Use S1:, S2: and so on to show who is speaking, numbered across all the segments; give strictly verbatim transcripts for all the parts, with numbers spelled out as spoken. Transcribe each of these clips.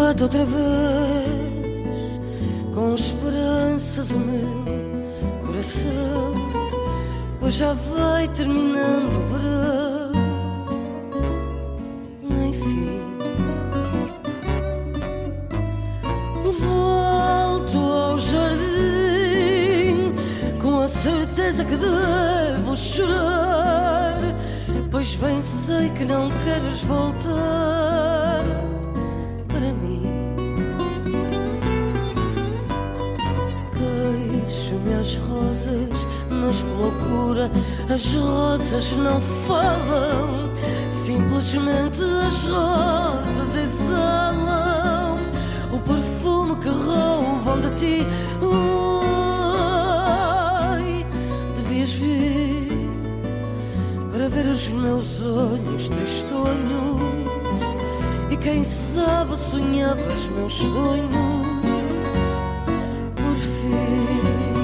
S1: bate outra vez com esperanças o meu coração, pois já vai terminando o verão. Enfim, volto ao jardim com a certeza que devo chorar, pois bem sei que não queres voltar para mim. Queixo-me às rosas, mas com loucura as rosas não falam. Simplesmente as rosas exalam o perfume que roubam de ti. Ai, devias vir para ver os meus olhos tristonhos, e quem sabe sonhavas meus sonhos por fim.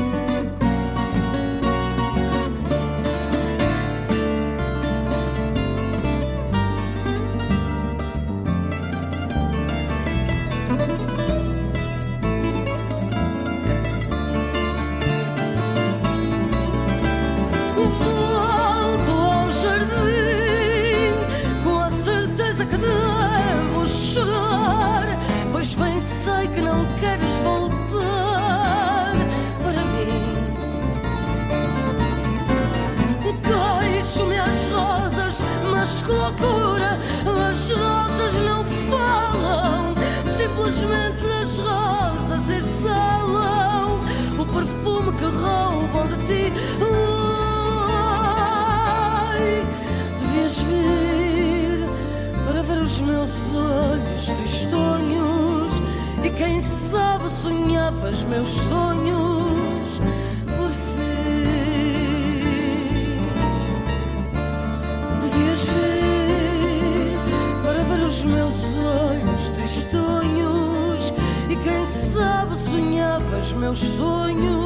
S1: Volto ao jardim com a certeza que devo chorar, pois bem sei que não queres voltar para mim. Queixo-me às rosas, mas que loucura, as rosas não falam. Simplesmente as rosas exalam o perfume que roubam de ti. Devias vir para ver os meus olhos tristonhos, e quem sabe sonhavas meus sonhos por fim. Devias vir para ver os meus olhos tristonhos, e quem sabe sonhavas meus sonhos